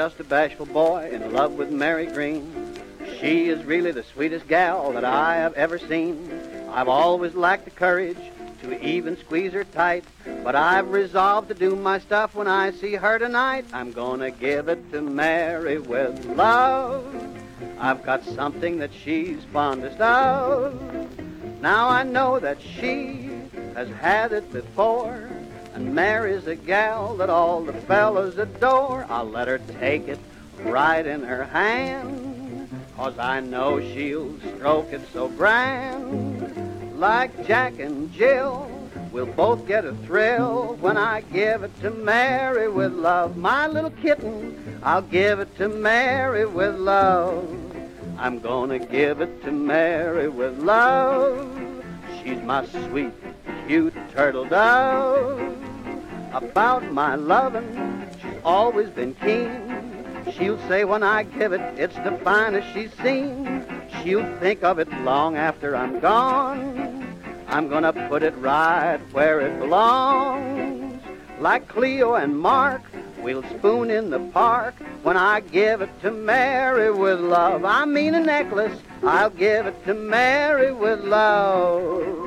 just a bashful boy in love with Mary Green. She is really the sweetest gal that I have ever seen. I've always lacked the courage to even squeeze her tight, but I've resolved to do my stuff when I see her tonight. I'm gonna give it to Mary with love. I've got something that she's fondest of. Now I know that she has had it before, and Mary's a gal that all the fellas adore. I'll let her take it right in her hand, 'cause I know she'll stroke it so grand. Like Jack and Jill, we'll both get a thrill when I give it to Mary with love. My little kitten, I'll give it to Mary with love. I'm gonna give it to Mary with love. She's my sweet, cute turtle dove. About my lovin', she's always been keen. She'll say when I give it, it's the finest she's seen. She'll think of it long after I'm gone. I'm gonna put it right where it belongs. Like Cleo and Mark, we'll spoon in the park when I give it to Mary with love. I mean a necklace, I'll give it to Mary with love.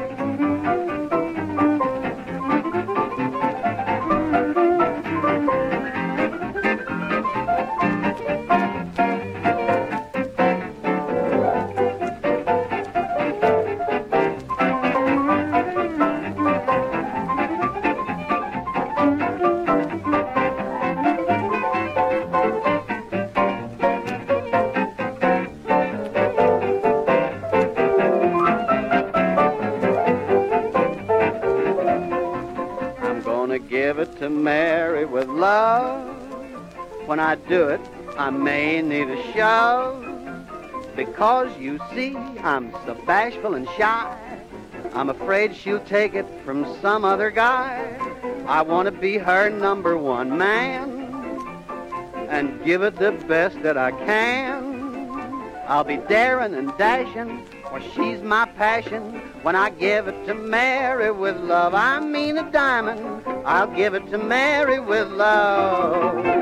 Give it to Mary with love. When I do it, I may need a shove, because you see, I'm so bashful and shy. I'm afraid she'll take it from some other guy. I want to be her number one man and give it the best that I can. I'll be daring and dashing, for she's my passion. When I give it to Mary with love, I mean a diamond, I'll give it to Mary with love.